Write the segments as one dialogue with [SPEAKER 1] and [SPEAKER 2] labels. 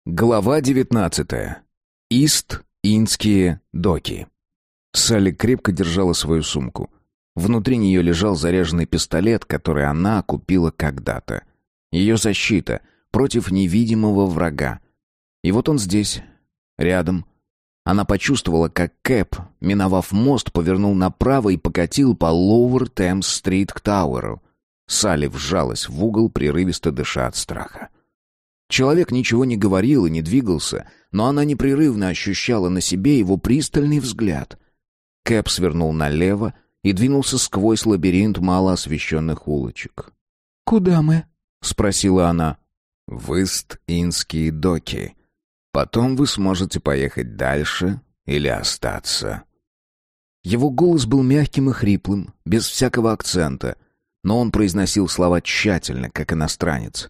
[SPEAKER 1] Глава 19. Ист-Индские доки. Салли крепко держала свою сумку. Внутри нее лежал заряженный пистолет, который она купила когда-то. Ее защита против невидимого врага. И вот он здесь, рядом. Она почувствовала, как Кэп, миновав мост, повернул направо и покатил по Lower Thames-стрит к Тауэру. Салли вжалась в угол, прерывисто дыша от страха. Человек ничего не говорил и не двигался, но она непрерывно ощущала на себе его пристальный взгляд. Кэп свернул налево и двинулся сквозь лабиринт малоосвещенных улочек.
[SPEAKER 2] «Куда мы?»
[SPEAKER 1] — спросила она. «В Ист-Индские доки. Потом вы сможете поехать дальше или остаться». Его голос был мягким и хриплым, без всякого акцента, но он произносил слова тщательно, как иностранец.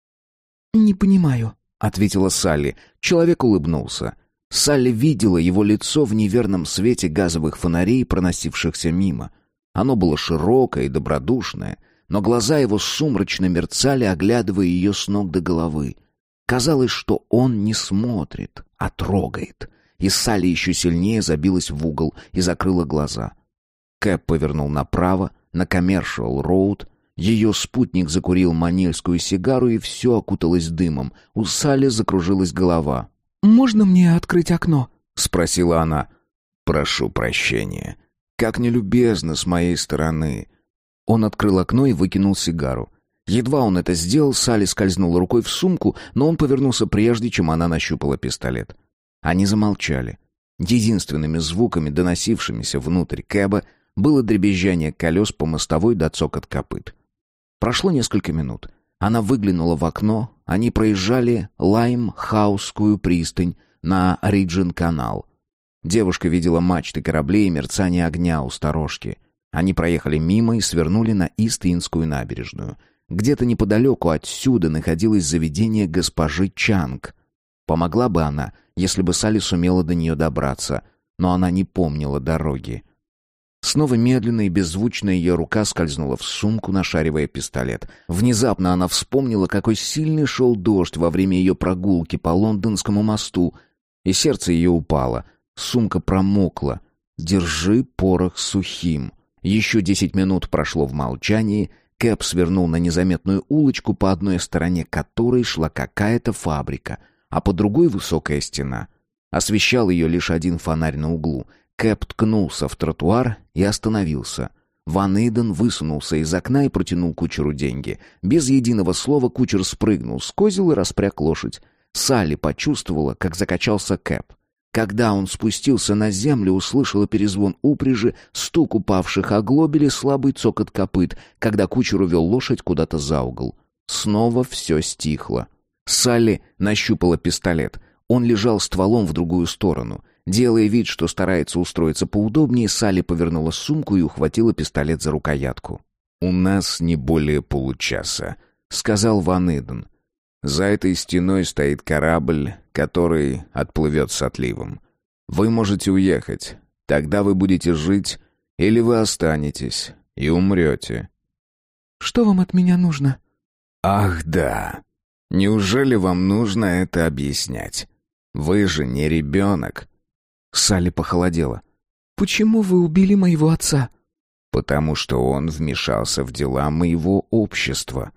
[SPEAKER 2] «Не понимаю»,
[SPEAKER 1] — ответила Салли. Человек улыбнулся. Салли видела его лицо в неверном свете газовых фонарей, проносившихся мимо. Оно было широкое и добродушное, но глаза его сумрачно мерцали, оглядывая ее с ног до головы. Казалось, что он не смотрит, а трогает. И Салли еще сильнее забилась в угол и закрыла глаза. Кэп повернул направо, на Коммершиал-роуд. Ее спутник закурил манильскую сигару, и все окуталось дымом. У Салли закружилась голова.
[SPEAKER 2] «Можно мне открыть окно?»
[SPEAKER 1] — спросила она. «Прошу прощения. Как нелюбезно с моей стороны». Он открыл окно и выкинул сигару. Едва он это сделал, Салли скользнула рукой в сумку, но он повернулся прежде, чем она нащупала пистолет. Они замолчали. Единственными звуками, доносившимися внутрь Кэба, было дребезжание колес по мостовой до цокот копыт. Прошло несколько минут. Она выглянула в окно. Они проезжали Лаймхаусскую пристань на Риджин-канал. Девушка видела мачты кораблей и мерцание огня у сторожки. Они проехали мимо и свернули на Ист-Индскую набережную. Где-то неподалеку отсюда находилось заведение госпожи Чанг. Помогла бы она, если бы Салли сумела до нее добраться, но она не помнила дороги. Снова медленно и беззвучно ее рука скользнула в сумку, нашаривая пистолет. Внезапно она вспомнила, какой сильный шел дождь во время ее прогулки по Лондонскому мосту, и сердце ее упало. Сумка промокла. «Держи порох сухим». Еще 10 минут прошло в молчании. Кэп свернул на незаметную улочку, по одной стороне которой шла какая-то фабрика, а по другой высокая стена. Освещал ее лишь один фонарь на углу. Кэп ткнулся в тротуар и остановился. Ван Иден высунулся из окна и протянул кучеру деньги. Без единого слова кучер спрыгнул с козел и распряг лошадь. Салли почувствовала, как закачался Кэп. Когда он спустился на землю, услышала перезвон упряжи, стук упавших оглобелей, слабый цокот копыт, когда кучер увел лошадь куда-то за угол. Снова все стихло. Салли нащупала пистолет. Он лежал стволом в другую сторону. Делая вид, что старается устроиться поудобнее, Салли повернула сумку и ухватила пистолет за рукоятку. «У нас не более получаса», — сказал Ван Иден. «За этой стеной стоит корабль, который отплывет с отливом. Вы можете уехать. Тогда вы будете жить, или вы останетесь и умрете».
[SPEAKER 2] «Что вам от меня нужно?»
[SPEAKER 1] «Ах, да. Неужели вам нужно это объяснять? Вы же не ребенок». Салли похолодела.
[SPEAKER 2] «Почему вы убили моего отца?»
[SPEAKER 1] «Потому что он вмешался в дела моего общества».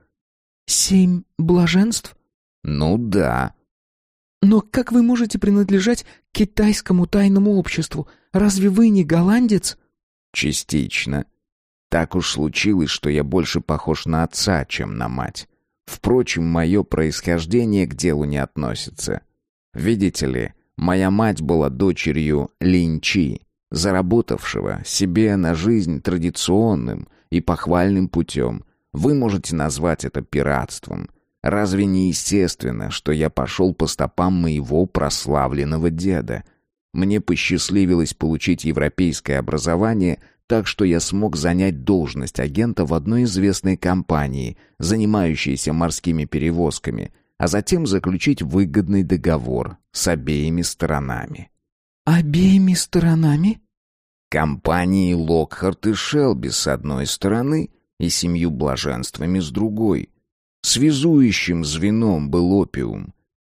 [SPEAKER 2] 7 блаженств?»
[SPEAKER 1] «Ну да».
[SPEAKER 2] «Но как вы можете принадлежать к китайскому тайному обществу? Разве вы не голландец?»
[SPEAKER 1] «Частично. Так уж случилось, что я больше похож на отца, чем на мать. Впрочем, мое происхождение к делу не относится. Видите ли, моя мать была дочерью Линчи, заработавшего себе на жизнь традиционным и похвальным путем. Вы можете назвать это пиратством. Разве не естественно, что я пошел по стопам моего прославленного деда? Мне посчастливилось получить европейское образование, так что я смог занять должность агента в одной известной компании, занимающейся морскими перевозками, а затем заключить выгодный договор с обеими сторонами».
[SPEAKER 2] «Обеими сторонами?»
[SPEAKER 1] «Компанией Локхарт и Шелби с одной стороны и 7 блаженствами с другой. Связующим звеном был опиум.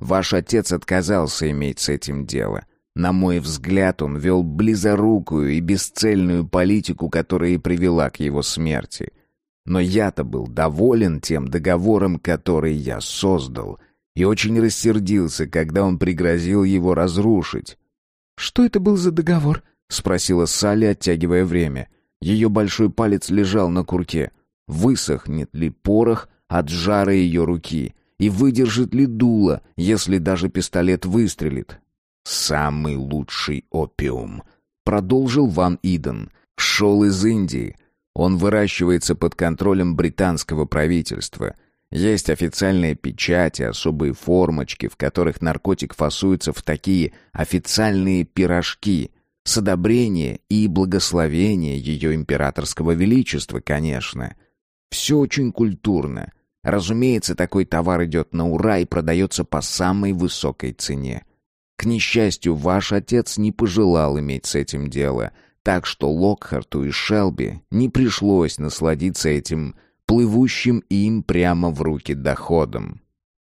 [SPEAKER 1] Ваш отец отказался иметь с этим дело. На мой взгляд, он вел близорукую и бесцельную политику, которая и привела к его смерти. Но я-то был доволен тем договором, который я создал, и очень рассердился, когда он пригрозил его разрушить.
[SPEAKER 2] «Что это был за договор?»
[SPEAKER 1] — спросила Салли, оттягивая время. Ее большой палец лежал на курке. Высохнет ли порох от жара ее руки? И выдержит ли дуло, если даже пистолет выстрелит? «Самый лучший опиум», — продолжил Ван Иден, — «шел из Индии. Он выращивается под контролем британского правительства. Есть официальные печати, особые формочки, в которых наркотик фасуется в такие официальные пирожки, с одобрения и благословения ее императорского величества, конечно. Все очень культурно. Разумеется, такой товар идет на ура и продается по самой высокой цене. К несчастью, ваш отец не пожелал иметь с этим дело, так что Локхарту и Шелби не пришлось насладиться этим плывущим им прямо в руки доходом.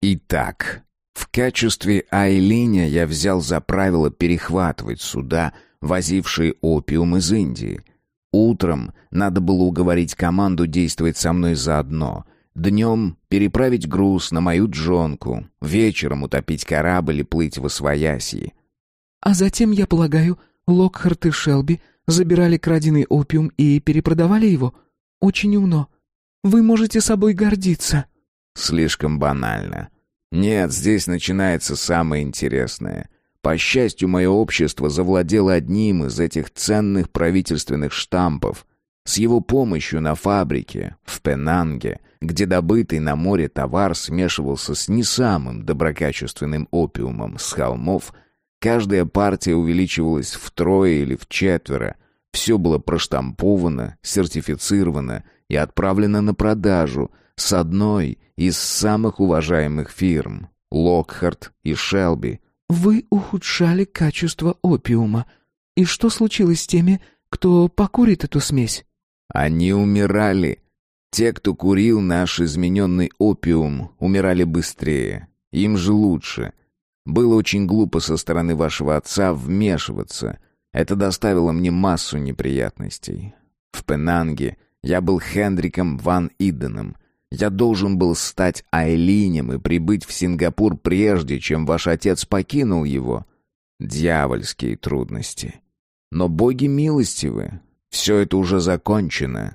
[SPEAKER 1] Итак, в качестве Айлиня я взял за правило перехватывать суда, возившие опиум из Индии. Утром надо было уговорить команду действовать со мной заодно. Днем переправить груз на мою джонку, вечером утопить корабль и плыть в Освоясье.
[SPEAKER 2] А затем, я полагаю, Локхарт и Шелби забирали краденый опиум и перепродавали его? Очень умно. Вы можете собой гордиться.
[SPEAKER 1] Слишком банально. Нет, здесь начинается самое интересное. По счастью, мое общество завладело одним из этих ценных правительственных штампов. С его помощью на фабрике, в Пенанге, где добытый на море товар смешивался с не самым доброкачественным опиумом с холмов, каждая партия увеличивалась втрое или вчетверо. Все было проштамповано, сертифицировано и отправлено на продажу с одной из самых уважаемых фирм — Локхарт и Шелби.
[SPEAKER 2] Вы ухудшали качество опиума. И что случилось с теми, кто покурит эту смесь?
[SPEAKER 1] Они умирали. Те, кто курил наш измененный опиум, умирали быстрее. Им же лучше. Было очень глупо со стороны вашего отца вмешиваться. Это доставило мне массу неприятностей. В Пенанге я был Хендриком Ван Иденом. Я должен был стать Айлинем и прибыть в Сингапур прежде, чем ваш отец покинул его. Дьявольские трудности. Но боги милостивы. Все это уже закончено.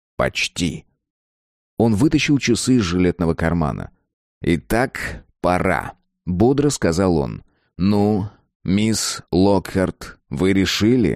[SPEAKER 1] Почти. Он вытащил часы из жилетного кармана. «Итак, пора», — бодро сказал он. «Ну, мисс Локхарт, вы решили?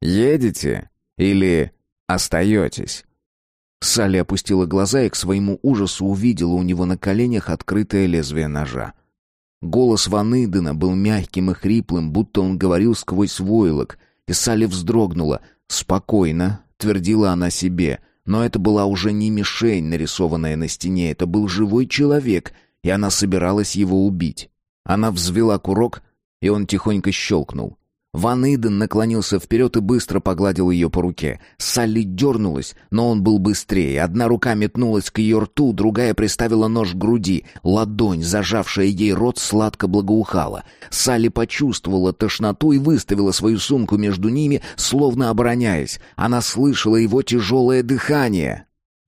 [SPEAKER 1] Едете или остаетесь?» Салли опустила глаза и к своему ужасу увидела у него на коленях открытое лезвие ножа. Голос Ван Идена был мягким и хриплым, будто он говорил сквозь войлок, и Салли вздрогнула. «Спокойно», — твердила она себе, но это была уже не мишень, нарисованная на стене, это был живой человек, и она собиралась его убить. Она взвела курок, и он тихонько щелкнул. Ван Иден наклонился вперед и быстро погладил ее по руке. Салли дернулась, но он был быстрее. Одна рука метнулась к ее рту, другая приставила нож к груди. Ладонь, зажавшая ей рот, сладко благоухала. Салли почувствовала тошноту и выставила свою сумку между ними, словно обороняясь. Она слышала его тяжелое дыхание.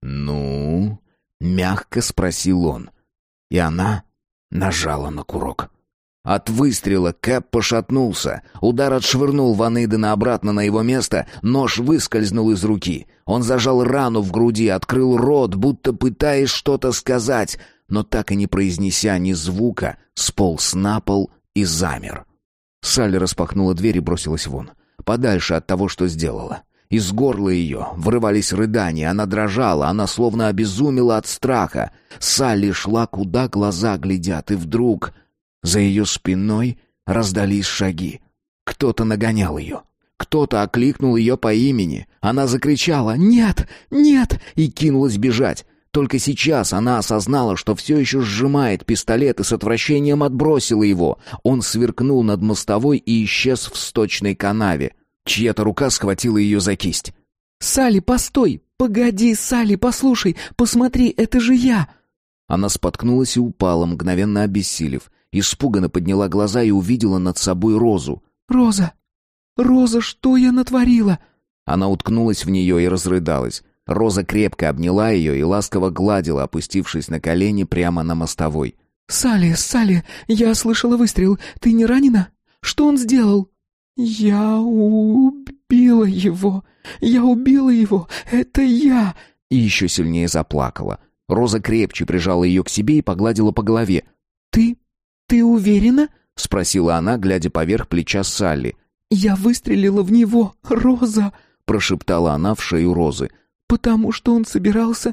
[SPEAKER 1] «Ну?» — мягко спросил он. И она нажала на курок. От выстрела Кэп пошатнулся. Удар отшвырнул Ван Идена обратно на его место, нож выскользнул из руки. Он зажал рану в груди, открыл рот, будто пытаясь что-то сказать, но так и не произнеся ни звука, сполз на пол и замер. Салли распахнула дверь и бросилась вон, подальше от того, что сделала. Из горла ее вырывались рыдания, она дрожала, она словно обезумела от страха. Салли шла, куда глаза глядят, и вдруг... За ее спиной раздались шаги. Кто-то нагонял ее. Кто-то окликнул ее по имени. Она закричала «Нет! Нет!» и кинулась бежать. Только сейчас она осознала, что все еще сжимает пистолет и с отвращением отбросила его. Он сверкнул над мостовой и исчез в сточной канаве. Чья-то рука схватила ее за кисть.
[SPEAKER 2] «Салли, постой! Погоди, Салли, послушай! Посмотри, это же я!»
[SPEAKER 1] Она споткнулась и упала, мгновенно обессилев. Испуганно подняла глаза и увидела над собой Розу.
[SPEAKER 2] «Роза! Роза, что я натворила?»
[SPEAKER 1] Она уткнулась в нее и разрыдалась. Роза крепко обняла ее и ласково гладила, опустившись на колени прямо на мостовой.
[SPEAKER 2] «Салли, Салли, я слышала выстрел. Ты не ранена? Что он сделал?» «Я убила его. Я убила его. Это я!»
[SPEAKER 1] И еще сильнее заплакала. Роза крепче прижала ее к себе и погладила по голове.
[SPEAKER 2] «Ты уверена?»
[SPEAKER 1] — спросила она, глядя поверх плеча Салли.
[SPEAKER 2] «Я выстрелила в него, Роза!» —
[SPEAKER 1] прошептала она в шею Розы.
[SPEAKER 2] «Потому что он собирался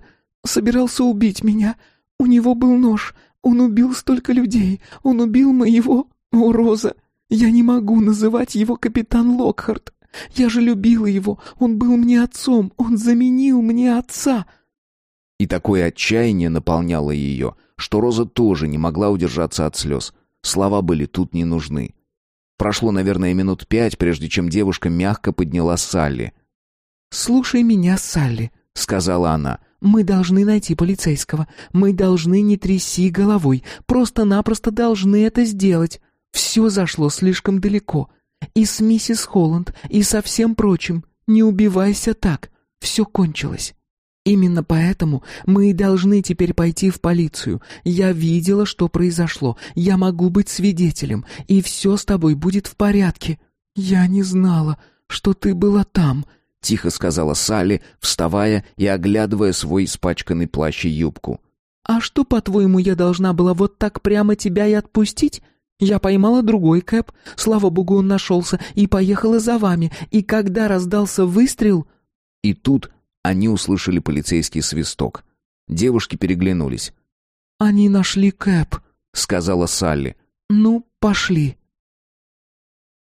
[SPEAKER 2] убить меня. У него был нож. Он убил столько людей. Он убил моего... О, Роза, я не могу называть его капитан Локхарт. Я же любила его. Он был мне отцом. Он заменил мне отца».
[SPEAKER 1] И такое отчаяние наполняло ее, что Роза тоже не могла удержаться от слез. Слова были тут не нужны. Прошло, наверное, минут 5, прежде чем девушка мягко подняла Салли.
[SPEAKER 2] «Слушай меня, Салли», —
[SPEAKER 1] сказала она.
[SPEAKER 2] «Мы должны найти полицейского. Мы должны, не тряси головой. Просто-напросто должны это сделать. Все зашло слишком далеко. И с миссис Холланд, и со всем прочим. Не убивайся так. Все кончилось. Именно поэтому мы и должны теперь пойти в полицию. Я видела, что произошло. Я могу быть свидетелем, и все с тобой будет в порядке. Я не знала, что ты была там», —
[SPEAKER 1] тихо сказала Салли, вставая и оглядывая свой испачканный плащ и юбку.
[SPEAKER 2] «А что, по-твоему, я должна была вот так прямо тебя и отпустить? Я поймала другой кэб, слава богу, он нашелся, и поехала за вами, и когда раздался выстрел...»
[SPEAKER 1] И тут они услышали полицейский свисток. Девушки переглянулись.
[SPEAKER 2] «Они нашли кэб»,
[SPEAKER 1] — сказала Салли.
[SPEAKER 2] «Ну, пошли».